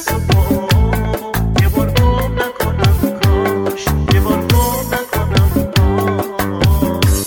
دست و پامو یه بار گم نکنم کاش، یه بار گم نکنم کاش.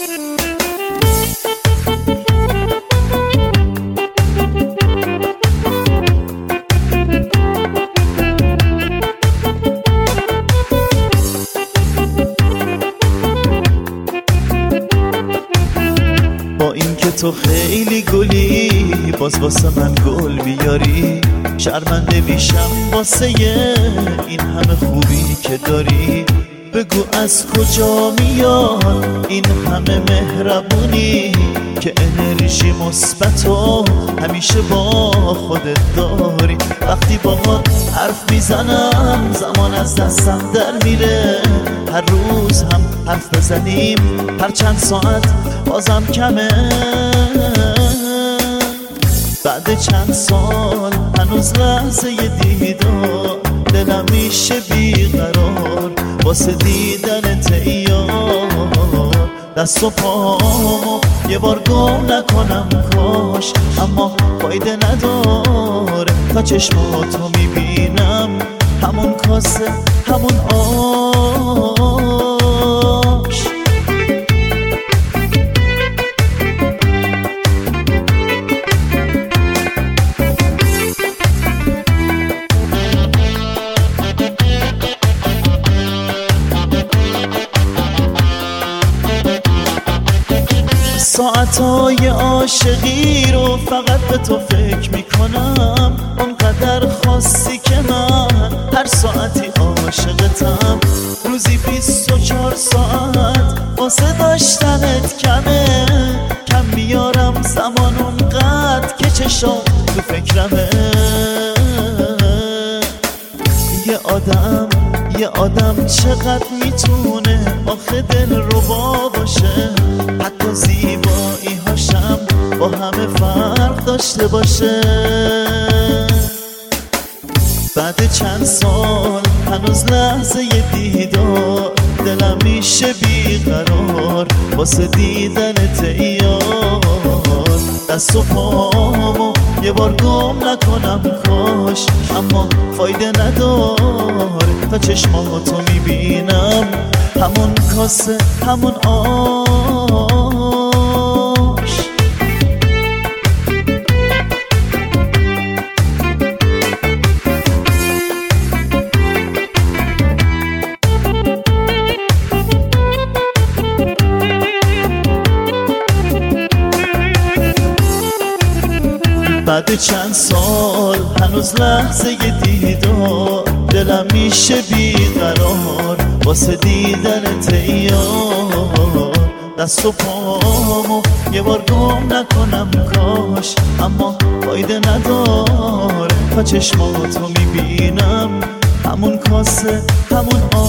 با این که تو خیلی گلی باز واسه من گل بیاری، شرمنده میشم واسه این همه خوبی که داری. بگو از کجا میاد این همه مهربونی که انرژی مثبتو همیشه با خودت داری. وقتی باهات حرف میزنم زمان از دستم در میره، هر روز هم حرف بزنیم هر چند ساعت بازم کمه. بعد چند سال هنوز لحظه دیدار دلم میشه بیقرار واسه دیدن تیار. دست و پامو یه بار گم نکنم کاش، اما فایده نداره تا چشماتو میبینم همون کاسه همون آش. ساعتهای عاشقی رو فقط به تو فکر میکنم، اونقدر خاصی که من هر ساعتی عاشقتم. روزی 24 ساعت واسه داشتنت کمه، کم میارم زمان اونقدر که چشم تو فکرمه. یه آدم چقدر میتونه آخه دلربا باشه، حتی زیبایی هاشم با همه فرق داشته باشه. بعد چند سال هنوز لحظه دیدار دلم میشه بیقرار واسه دیدن تیار. دست و پامو یه بار گم نکنم کاش، اما فایده نداره تا چشماتو میبینم همون کاسه همون آش. بعد چند سال هنوز لحظه دیدار دلم میشه بیقرار واسه دیدن تیار. دست و پامو یه بار گم نکنم کاش، اما فایده نداره تا چشماتو میبینم همون کاسه همون